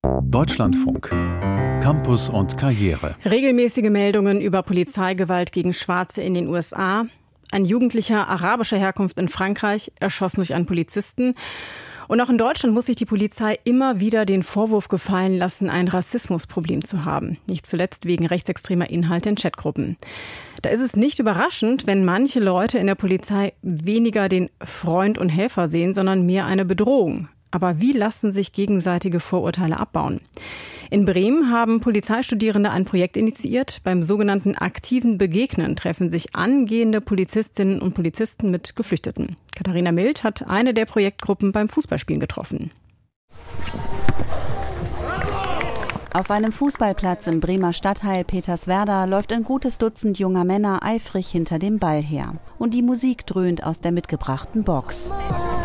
Deutschlandfunk. Campus und Karriere. Regelmäßige Meldungen über Polizeigewalt gegen Schwarze in den USA. Ein Jugendlicher arabischer Herkunft in Frankreich erschossen durch einen Polizisten. Und auch in Deutschland muss sich die Polizei immer wieder den Vorwurf gefallen lassen, ein Rassismusproblem zu haben. Nicht zuletzt wegen rechtsextremer Inhalte in Chatgruppen. Da ist es nicht überraschend, wenn manche Leute in der Polizei weniger den Freund und Helfer sehen, sondern mehr eine Bedrohung. Aber wie lassen sich gegenseitige Vorurteile abbauen? In Bremen haben Polizeistudierende ein Projekt initiiert. Beim sogenannten aktiven Begegnen treffen sich angehende Polizistinnen und Polizisten mit Geflüchteten. Katharina Mild hat eine der Projektgruppen beim Fußballspielen getroffen. Auf einem Fußballplatz im Bremer Stadtteil Peterswerda läuft ein gutes Dutzend junger Männer eifrig hinter dem Ball her. Und die Musik dröhnt aus der mitgebrachten Box.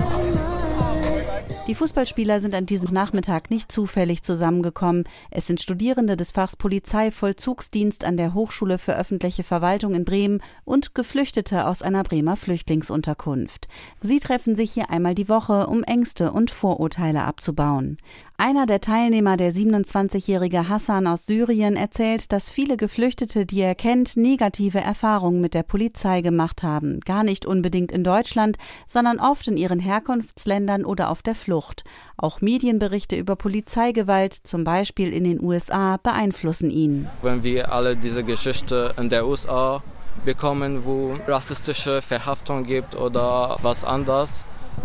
Die Fußballspieler sind an diesem Nachmittag nicht zufällig zusammengekommen. Es sind Studierende des Fachs Polizeivollzugsdienst an der Hochschule für öffentliche Verwaltung in Bremen und Geflüchtete aus einer Bremer Flüchtlingsunterkunft. Sie treffen sich hier einmal die Woche, um Ängste und Vorurteile abzubauen. Einer der Teilnehmer, der 27-jährige Hassan aus Syrien, erzählt, dass viele Geflüchtete, die er kennt, negative Erfahrungen mit der Polizei gemacht haben. Gar nicht unbedingt in Deutschland, sondern oft in ihren Herkunftsländern oder auf der Flucht. Auch Medienberichte über Polizeigewalt, zum Beispiel in den USA, beeinflussen ihn. Wenn wir alle diese Geschichte in der USA bekommen, wo rassistische Verhaftung gibt oder was anderes,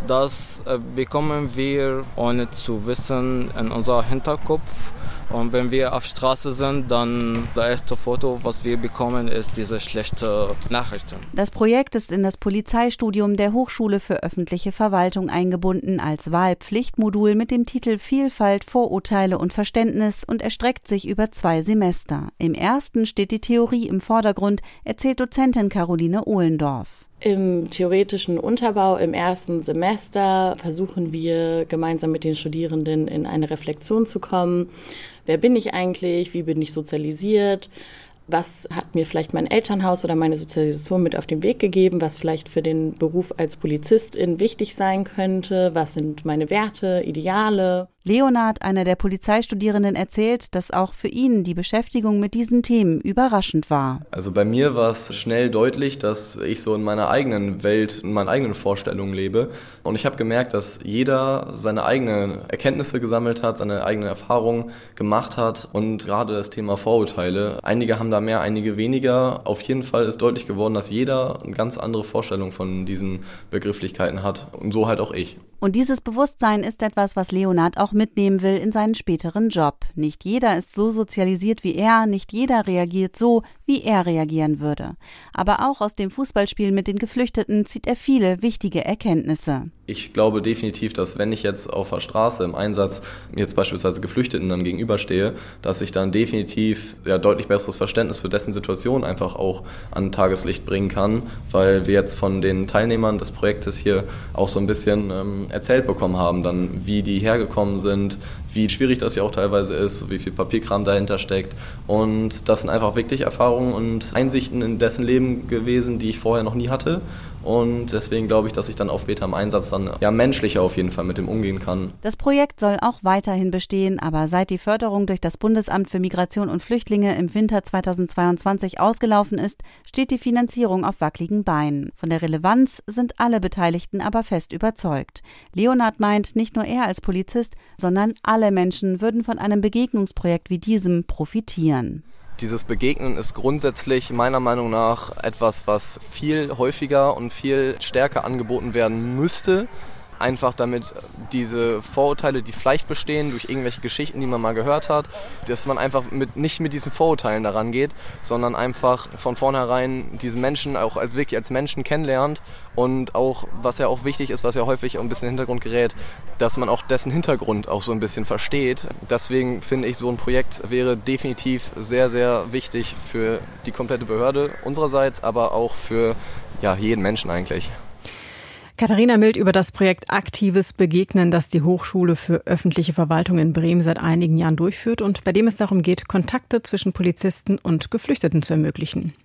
das bekommen wir, ohne zu wissen, in unser Hinterkopf. Und wenn wir auf Straße sind, dann das erste Foto, was wir bekommen, ist diese schlechte Nachrichten. Das Projekt ist in das Polizeistudium der Hochschule für öffentliche Verwaltung eingebunden als Wahlpflichtmodul mit dem Titel Vielfalt, Vorurteile und Verständnis und erstreckt sich über 2 Semester. Im ersten steht die Theorie im Vordergrund, erzählt Dozentin Caroline Ohlendorf. Im theoretischen Unterbau im ersten Semester versuchen wir gemeinsam mit den Studierenden in eine Reflexion zu kommen. Wer bin ich eigentlich? Wie bin ich sozialisiert? Was hat mir vielleicht mein Elternhaus oder meine Sozialisation mit auf den Weg gegeben, was vielleicht für den Beruf als Polizistin wichtig sein könnte? Was sind meine Werte, Ideale? Leonard, einer der Polizeistudierenden, erzählt, dass auch für ihn die Beschäftigung mit diesen Themen überraschend war. Also bei mir war es schnell deutlich, dass ich so in meiner eigenen Welt, in meinen eigenen Vorstellungen lebe. Und ich habe gemerkt, dass jeder seine eigenen Erkenntnisse gesammelt hat, seine eigenen Erfahrungen gemacht hat. Und gerade das Thema Vorurteile, einige haben da mehr, einige weniger. Auf jeden Fall ist deutlich geworden, dass jeder eine ganz andere Vorstellung von diesen Begrifflichkeiten hat. Und so halt auch ich. Und dieses Bewusstsein ist etwas, was Leonard auch mitnehmen will in seinen späteren Job. Nicht jeder ist so sozialisiert wie er, nicht jeder reagiert so, wie er reagieren würde. Aber auch aus dem Fußballspiel mit den Geflüchteten zieht er viele wichtige Erkenntnisse. Ich glaube definitiv, dass wenn ich jetzt auf der Straße im Einsatz jetzt beispielsweise Geflüchteten dann gegenüberstehe, dass ich dann definitiv deutlich besseres Verständnis für dessen Situation einfach auch an Tageslicht bringen kann, weil wir jetzt von den Teilnehmern des Projektes hier auch so ein bisschen erzählt bekommen haben, dann wie die hergekommen sind, wie schwierig das ja auch teilweise ist, wie viel Papierkram dahinter steckt. Und das sind einfach wirklich Erfahrungen und Einsichten in dessen Leben gewesen, die ich vorher noch nie hatte. Und deswegen glaube ich, dass ich dann auch später im Einsatz dann menschlicher auf jeden Fall mit dem umgehen kann. Das Projekt soll auch weiterhin bestehen, aber seit die Förderung durch das Bundesamt für Migration und Flüchtlinge im Winter 2022 ausgelaufen ist, steht die Finanzierung auf wackeligen Beinen. Von der Relevanz sind alle Beteiligten aber fest überzeugt. Leonard meint, nicht nur er als Polizist, sondern alle Menschen würden von einem Begegnungsprojekt wie diesem profitieren. Dieses Begegnen ist grundsätzlich meiner Meinung nach etwas, was viel häufiger und viel stärker angeboten werden müsste. Einfach damit diese Vorurteile, die vielleicht bestehen durch irgendwelche Geschichten, die man mal gehört hat, dass man einfach nicht mit diesen Vorurteilen daran geht, sondern einfach von vornherein diese Menschen auch wirklich als Menschen kennenlernt und auch, was ja auch wichtig ist, was ja häufig ein bisschen in den Hintergrund gerät, dass man auch dessen Hintergrund auch so ein bisschen versteht. Deswegen finde ich, so ein Projekt wäre definitiv sehr, sehr wichtig für die komplette Behörde unsererseits, aber auch für jeden Menschen eigentlich. Katharina Mild über das Projekt Aktives Begegnen, das die Hochschule für öffentliche Verwaltung in Bremen seit einigen Jahren durchführt und bei dem es darum geht, Kontakte zwischen Polizisten und Geflüchteten zu ermöglichen.